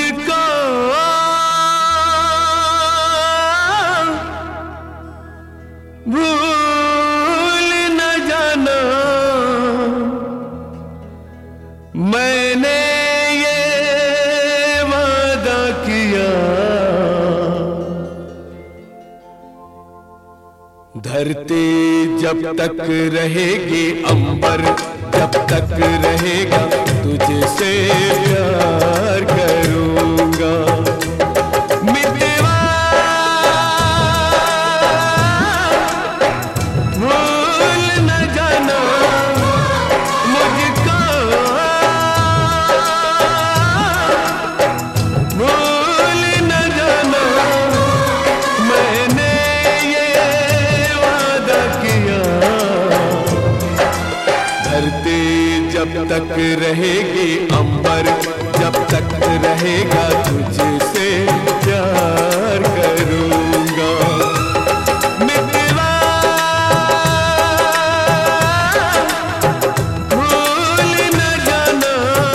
मुझको भूल न जाना, मैंने ये वादा किया। धरती जब तक रहेगी, अंबर जब तक रहेगा, तुझसे प्यार करूंगा। मितवा भूल न जाना मुझको, भूल न जाना, मैंने ये वादा किया। धरती जब तक रहेगी, अंबर जब तक रहेगा, तुझसे प्यार करूंगा। मितवा भूल न जाना।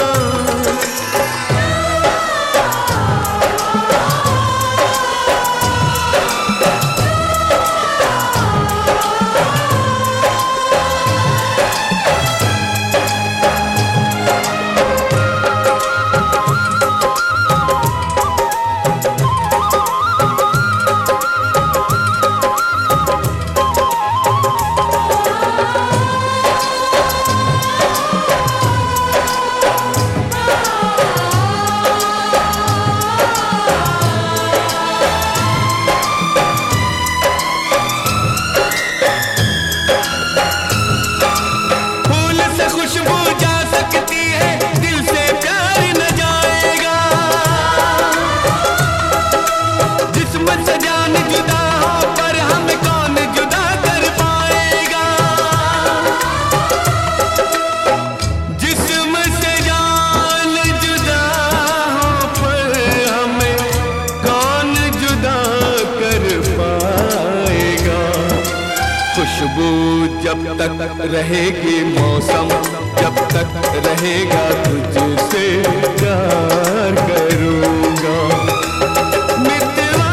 खुशबू जब तक रहेगी, मौसम जब तक रहेगा, तुझसे प्यार करूंगा। मितवा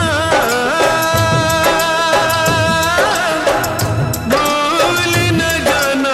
भूल न जाना।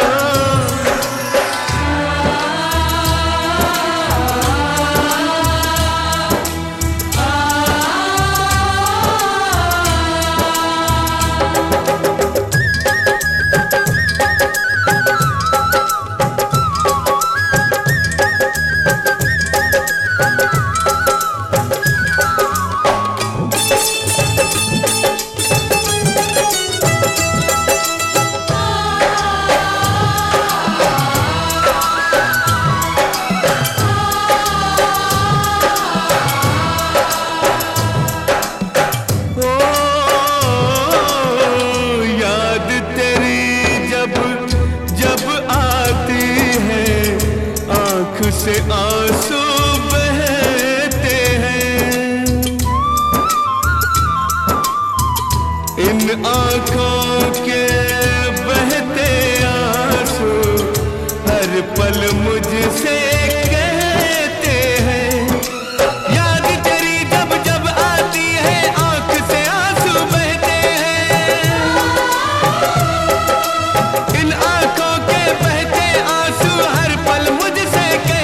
से आंसू बहते हैं, इन आंखों के बहते आंसू हर पल मुझसे कहते हैं। याद तेरी जब जब आती है, आंख से आंसू बहते हैं, इन आंखों के बहते आंसू हर पल मुझसे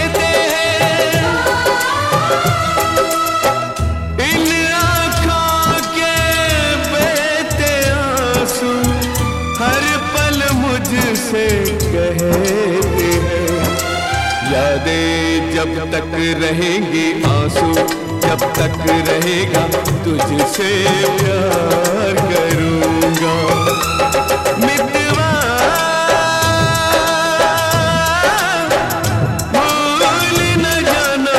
से कहते हैं। यादें जब तक रहेंगी, आंसू जब तक रहेगा, तुझसे प्यार करूंगा। मितवा भूल न जाना।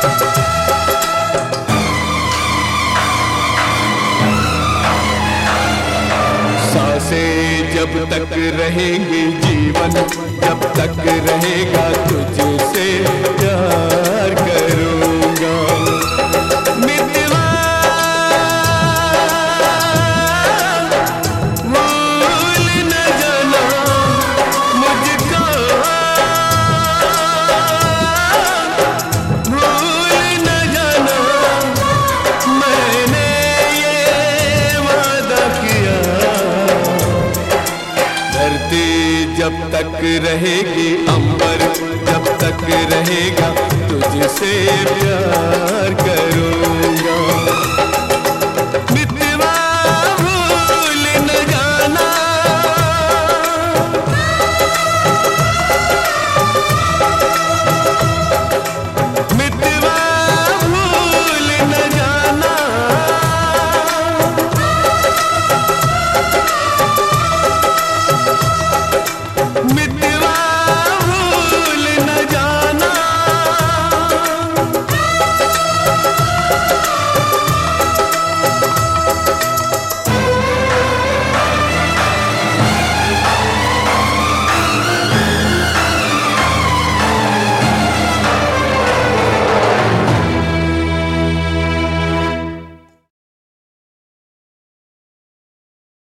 सांसें जब तक रहेंगी जीवन, जब तक रहेगा तुझसे प्यार करूंगा। मितवा भूल न जाना मुझको, भूल न जाना मैंने ये वादा किया। धरती जब तक रहेगी, अंबर जब तक रहेगा तुझसे प्यार करूंगा।